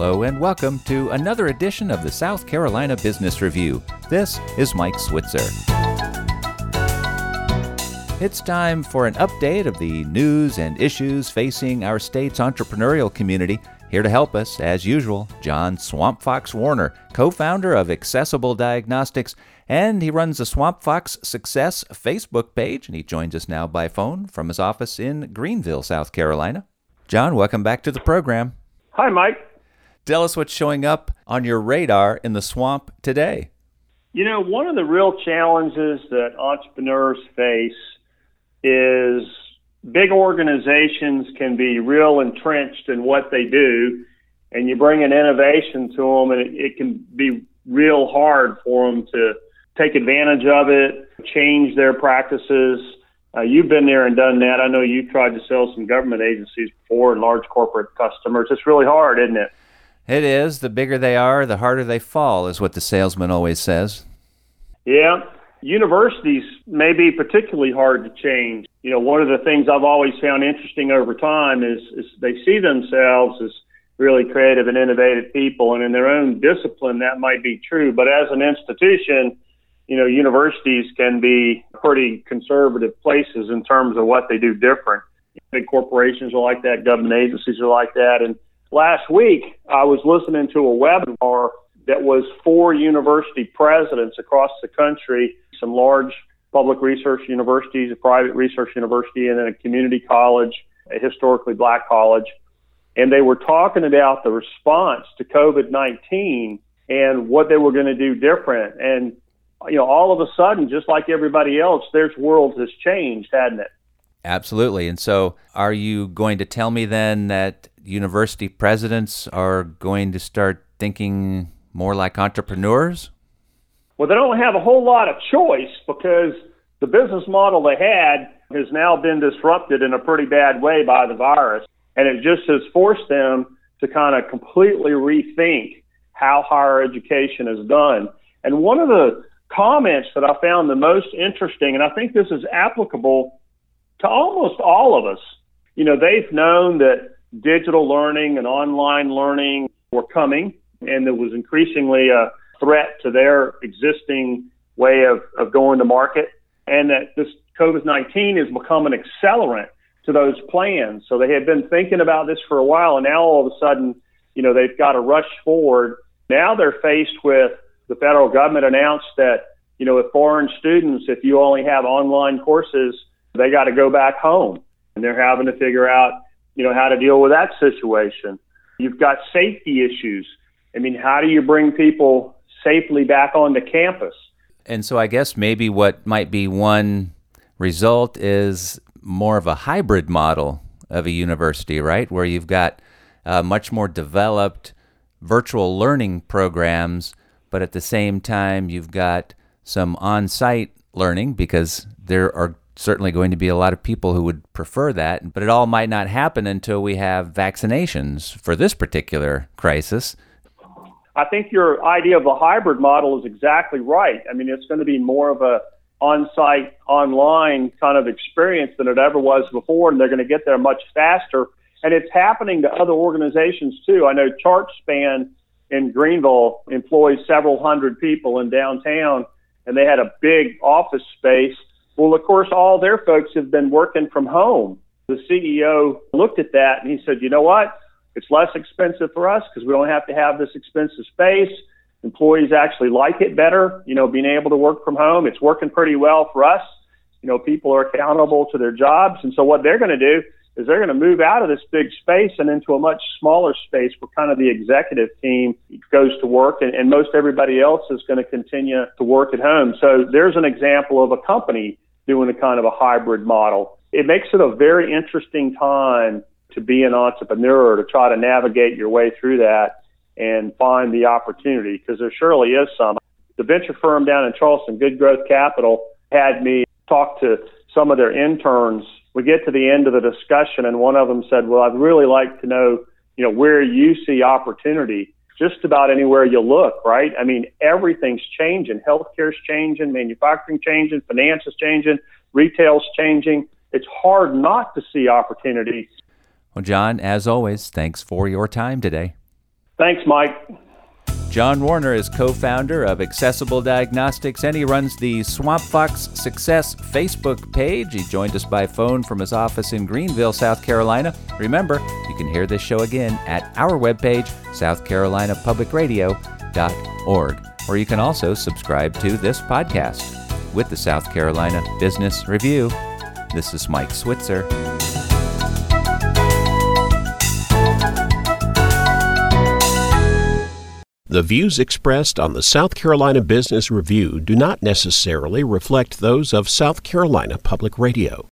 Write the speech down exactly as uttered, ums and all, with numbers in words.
Hello and welcome to another edition of the South Carolina Business Review. This is Mike Switzer. It's time for an update of the news and issues facing our state's entrepreneurial community. Here to help us, as usual, John Swamp Fox Warner, co-founder of Accessible Diagnostics, and he runs the Swamp Fox Success Facebook page, and he joins us now by phone from his office in Greenville, South Carolina. John, welcome back to the program. Hi, Mike. Tell us what's showing up on your radar in the swamp today. You know, one of the real challenges that entrepreneurs face is big organizations can be real entrenched in what they do, and you bring an innovation to them, and it, it can be real hard for them to take advantage of it, change their practices. Uh, you've been there and done that. I know you've tried to sell some government agencies before and large corporate customers. It's really hard, isn't it? It is. The bigger they are, the harder they fall, is what the salesman always says. Yeah. Universities may be particularly hard to change. You know, one of the things I've always found interesting over time is, is they see themselves as really creative and innovative people, and in their own discipline, that might be true. But as an institution, you know, universities can be pretty conservative places in terms of what they do different. Big corporations are like that. Government agencies are like that. And last week, I was listening to a webinar that was for university presidents across the country, some large public research universities, a private research university, and then a community college, a historically black college. And they were talking about the response to COVID nineteen and what they were going to do different. And, you know, all of a sudden, just like everybody else, their world has changed, hadn't it? Absolutely. And so are you going to tell me then that university presidents are going to start thinking more like entrepreneurs? Well, they don't have a whole lot of choice because the business model they had has now been disrupted in a pretty bad way by the virus. And it just has forced them to kind of completely rethink how higher education is done. And one of the comments that I found the most interesting, and I think this is applicable to almost all of us, you know, they've known that digital learning and online learning were coming, and there was increasingly a threat to their existing way of, of going to market, and that this COVID nineteen has become an accelerant to those plans. So they had been thinking about this for a while, and now all of a sudden, you know, they've got to rush forward. Now they're faced with the federal government announced that, you know, if foreign students, if you only have online courses, they got to go back home, and they're having to figure out, you know, how to deal with that situation. You've got safety issues. I mean, how do you bring people safely back onto campus? And so I guess maybe what might be one result is more of a hybrid model of a university, right? Where you've got uh, much more developed virtual learning programs, but at the same time, you've got some on-site learning because there are certainly going to be a lot of people who would prefer that, but it all might not happen until we have vaccinations for this particular crisis. I think your idea of a hybrid model is exactly right. I mean, it's going to be more of a on-site, online kind of experience than it ever was before, and they're going to get there much faster. And it's happening to other organizations too. I know ChartSpan in Greenville employs several hundred people in downtown, and they had a big office space. Well, of course, all their folks have been working from home. The C E O looked at that and he said, you know what? It's less expensive for us because we don't have to have this expensive space. Employees actually like it better, you know, being able to work from home. It's working pretty well for us. You know, people are accountable to their jobs. And so what they're going to do is they're going to move out of this big space and into a much smaller space where kind of the executive team goes to work, and, and most everybody else is going to continue to work at home. So there's an example of a company doing a kind of a hybrid model. It makes it a very interesting time to be an entrepreneur, to try to navigate your way through that and find the opportunity, because there surely is some. The venture firm down in Charleston, Good Growth Capital, had me talk to some of their interns. We get to the end of the discussion, and one of them said, well, I'd really like to know, you know, where you see opportunity. Just about anywhere you look, right? I mean, everything's changing. Healthcare's changing, manufacturing changing, finance is changing, retail's changing. It's hard not to see opportunity. Well, John, as always, thanks for your time today. Thanks, Mike. John Warner is co-founder of Accessible Diagnostics, and he runs the Swamp Fox Success Facebook page. He joined us by phone from his office in Greenville, South Carolina. Remember, you can hear this show again at our webpage, south carolina public radio dot org, or you can also subscribe to this podcast with the South Carolina Business Review. This is Mike Switzer. The views expressed on the South Carolina Business Review do not necessarily reflect those of South Carolina Public Radio.